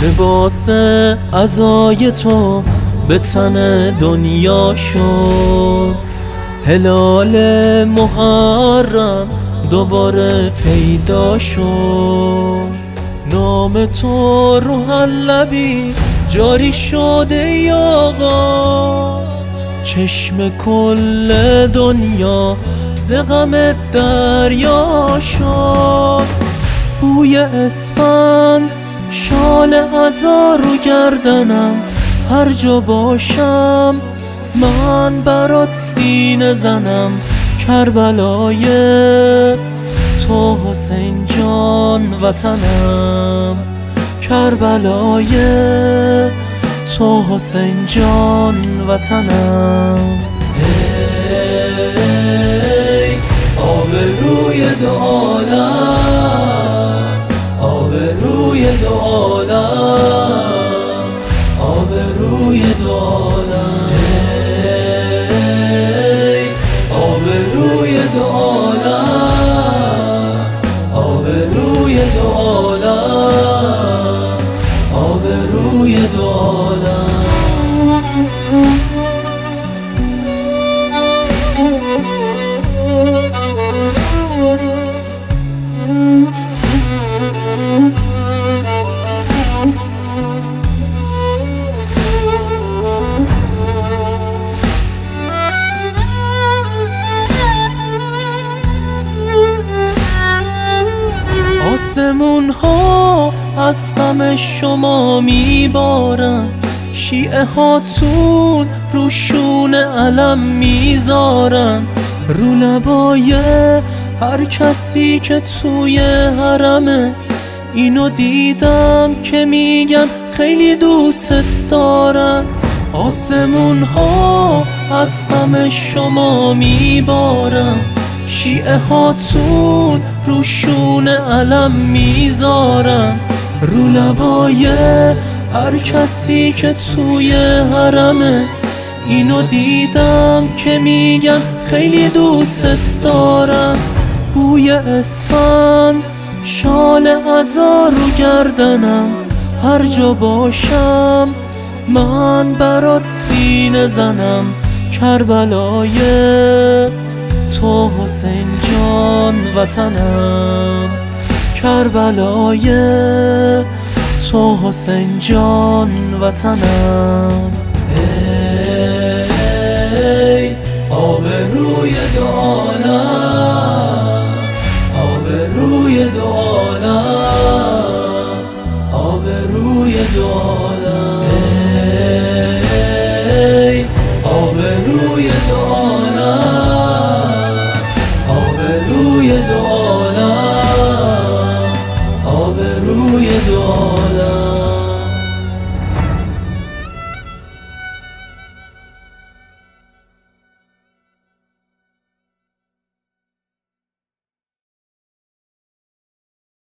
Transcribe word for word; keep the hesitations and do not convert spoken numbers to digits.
لباس عزای تو به تن دنیا شد، هلال محرم دوباره پیدا شد. نام تو روح اللبی جاری شده ای آقا، چشم کل دنیا ز غم دریا شد. بوی اسفند شال عزا رو گردنم، هر جا باشم من برات سینه زنم. کربلای تو حسین جان وطنم، کربلای تو حسین جان وطنم. ای آبروی دو عالم، آبروی دو عالم، آبروی دو عالم. ای آبروی دو عالم، آبروی دو عالم، آبروی دو عالم. آسمون ها از غم شما میبارن، شیعه هاتون روشون علم میذارن. رو لبای هر کسی که توی حرمه، اینو دیدم که میگن خیلی دوست دارن. آسمون ها از غم شما میبارن، شیعه هاتون روشون علم میذارن. رو لبای هر کسی که توی حرمه، اینو دیدم که میگن خیلی دوست دارن. بوی اسفند شال عزا رو گردنم، هر جا باشم من برات سینه زنم. کربلای تو حسین جان وطنم، کربلای تو حسین جان وطنم. ای آبروی دو عالم، آبروی دو عالم، آبروی دو عالم. ای آبروی دو عالم،